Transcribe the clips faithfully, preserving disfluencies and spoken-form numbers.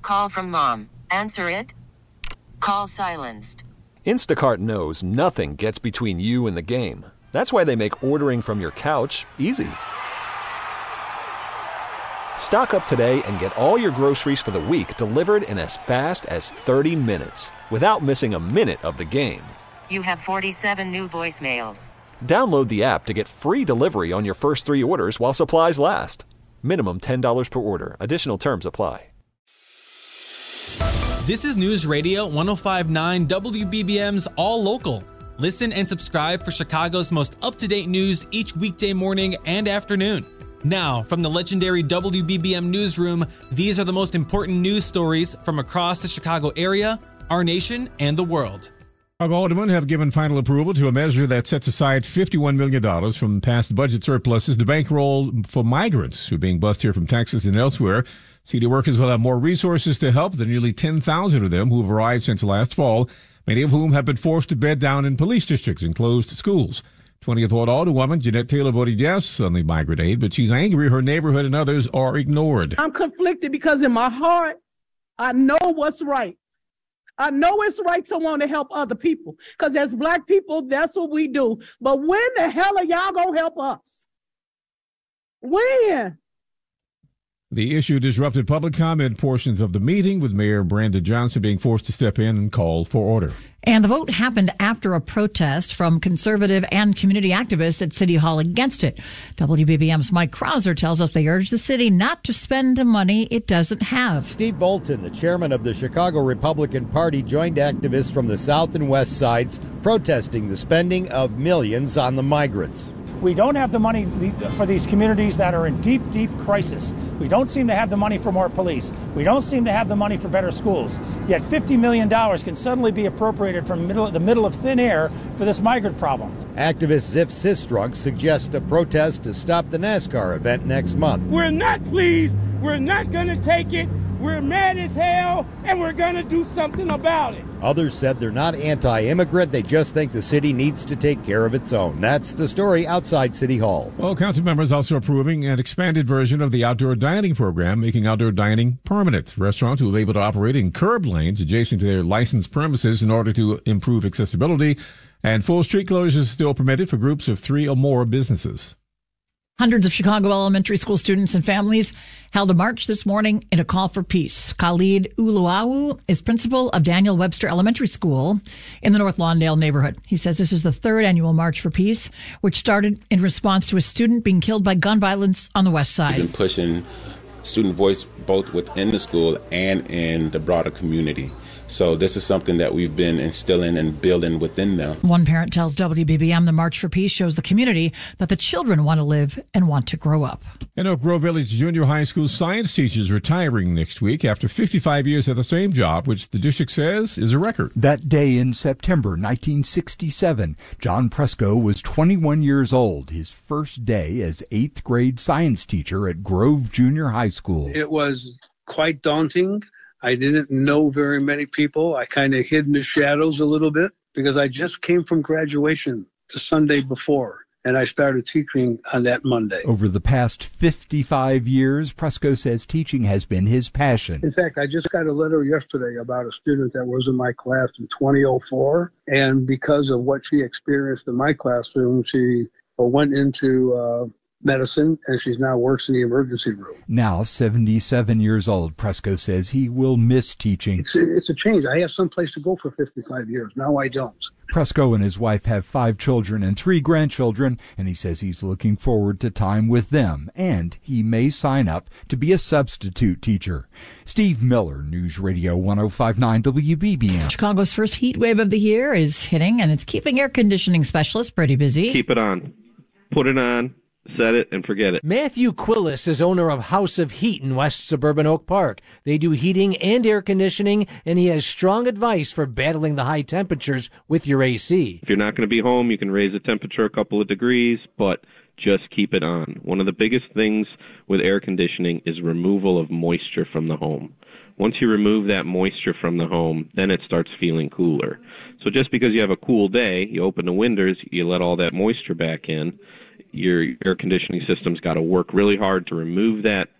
Call from mom. Answer it. Call silenced. Instacart knows nothing gets between you and the game. That's why they make ordering from your couch easy. Stock up today and get all your groceries for the week delivered in as fast as thirty minutes without missing a minute of the game. You have forty-seven new voicemails. Download the app to get free delivery on your first three orders while supplies last. Minimum ten dollars per order. Additional terms apply. This is News Radio one oh five point nine W B B M's All Local. Listen and subscribe for Chicago's most up-to-date news each weekday morning and afternoon. Now, from the legendary W B B M newsroom, these are the most important news stories from across the Chicago area, our nation, and the world. Chicago aldermen have given final approval to a measure that sets aside fifty-one million dollars from past budget surpluses to bankroll for migrants who are being bused here from Texas and elsewhere. City workers will have more resources to help the nearly ten thousand of them who have arrived since last fall, many of whom have been forced to bed down in police districts and closed schools. twentieth Ward Alderwoman Jeanette Taylor voted yes on the migrant aid, but she's angry her neighborhood and others are ignored. I'm conflicted because in my heart, I know what's right. I know it's right to want to help other people because as black people, that's what we do. But when the hell are y'all going to help us? When? The issue disrupted public comment portions of the meeting, with Mayor Brandon Johnson being forced to step in and call for order. And the vote happened after a protest from conservative and community activists at City Hall against it. W B B M's Mike Krauser tells us they urged the city not to spend money it doesn't have. Steve Bolton, the chairman of the Chicago Republican Party, joined activists from the south and west sides protesting the spending of millions on the migrants. We don't have the money for these communities that are in deep, deep crisis. We don't seem to have the money for more police. We don't seem to have the money for better schools. Yet fifty million dollars can suddenly be appropriated from middle, the middle of thin air for this migrant problem. Activist Ziff Sistrunk suggests a protest to stop the NASCAR event next month. We're not pleased. We're not going to take it. We're mad as hell, and we're going to do something about it. Others said they're not anti-immigrant. They just think the city needs to take care of its own. That's the story outside City Hall. Well, council members also approving an expanded version of the outdoor dining program, making outdoor dining permanent. Restaurants will be able to operate in curb lanes adjacent to their licensed premises in order to improve accessibility. And full street closures still permitted for groups of three or more businesses. Hundreds of Chicago elementary school students and families held a march this morning in a call for peace. Khalid Uluawu is principal of Daniel Webster Elementary School in the North Lawndale neighborhood. He says this is the third annual March for Peace, which started in response to a student being killed by gun violence on the west side. We've been pushing student voice both within the school and in the broader community. So this is something that we've been instilling and building within them. One parent tells W B B M the March for Peace shows the community that the children want to live and want to grow up. And Oak Grove Village Junior High School science teachers retiring next week after fifty-five years at the same job, which the district says is a record. That day in September nineteen sixty-seven, John Presko was twenty-one years old, his first day as eighth grade science teacher at Grove Junior High School. It was quite daunting. I didn't know very many people. I kind of hid in the shadows a little bit because I just came from graduation the Sunday before, and I started teaching on that Monday. Over the past fifty-five years, Presko says teaching has been his passion. In fact, I just got a letter yesterday about a student that was in my class in twenty oh four, and because of what she experienced in my classroom, she went into uh, medicine, and she's now works in the emergency room. Now seventy-seven years old, Presko says he will miss teaching. It's a, it's a change. I have some place to go for fifty-five years. Now I don't. Presko and his wife have five children and three grandchildren, and he says he's looking forward to time with them, and he may sign up to be a substitute teacher. Steve Miller, News Radio one oh five point nine W B B M. Chicago's first heat wave of the year is hitting, and it's keeping air conditioning specialists pretty busy. Keep it on. Put it on. Set it and forget it. Matthew Quillis is owner of House of Heat in West Suburban Oak Park. They do heating and air conditioning, and he has strong advice for battling the high temperatures with your A C. If you're not going to be home, you can raise the temperature a couple of degrees, but just keep it on. One of the biggest things with air conditioning is removal of moisture from the home. Once you remove that moisture from the home, then it starts feeling cooler. So just because you have a cool day, you open the windows, you let all that moisture back in, your air conditioning system's got to work really hard to remove that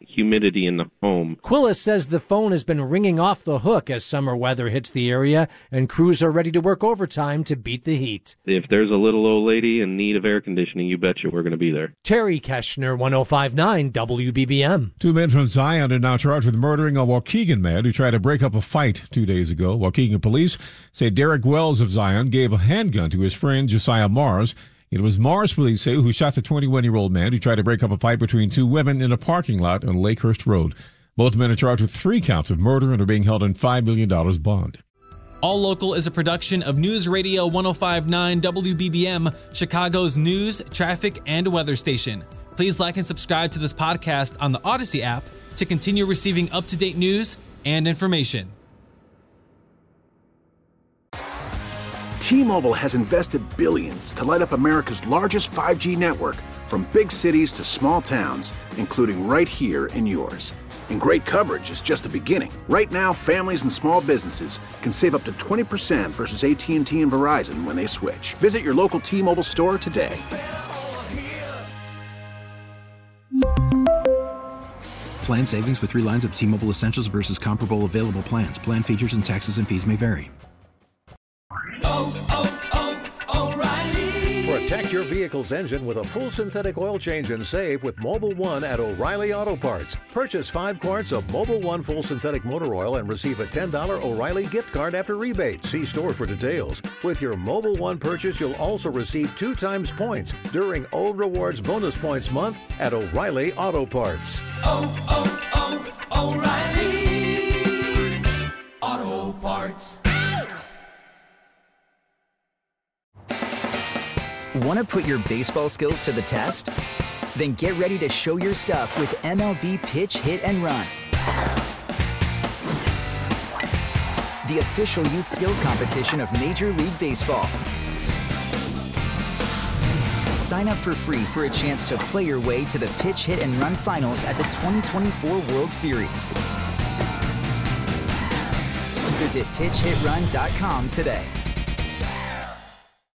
humidity in the home. Quillis says the phone has been ringing off the hook as summer weather hits the area, and crews are ready to work overtime to beat the heat. If there's a little old lady in need of air conditioning, you betcha we're going to be there. Terry Keshner, one oh five point nine W B B M. Two men from Zion are now charged with murdering a Waukegan man who tried to break up a fight two days ago. Waukegan police say Derek Wells of Zion gave a handgun to his friend Josiah Mars. It was Mars, police say, who shot the twenty-one-year-old man who tried to break up a fight between two women in a parking lot on Lakehurst Road. Both men are charged with three counts of murder and are being held in five million dollars bond. All Local is a production of News Radio one oh five point nine W B B M, Chicago's news, traffic, and weather station. Please like and subscribe to this podcast on the Odyssey app to continue receiving up-to-date news and information. T-Mobile has invested billions to light up America's largest five G network, from big cities to small towns, including right here in yours. And great coverage is just the beginning. Right now, families and small businesses can save up to twenty percent versus A T and T and Verizon when they switch. Visit your local T-Mobile store today. Plan savings with three lines of T-Mobile Essentials versus comparable available plans. Plan features and taxes and fees may vary. Oh, oh, oh, O'Reilly. Protect your vehicle's engine with a full synthetic oil change and save with Mobil one at O'Reilly Auto Parts. Purchase five quarts of Mobil one full synthetic motor oil and receive a ten dollars O'Reilly gift card after rebate. See store for details. With your Mobil one purchase, you'll also receive two times points during O Rewards Bonus Points Month at O'Reilly Auto Parts. Oh, oh, oh, O'Reilly Auto Parts. Want to put your baseball skills to the test? Then get ready to show your stuff with M L B Pitch, Hit, and Run. The official youth skills competition of Major League Baseball. Sign up for free for a chance to play your way to the Pitch, Hit, and Run finals at the twenty twenty-four World Series. Visit pitch hit run dot com today.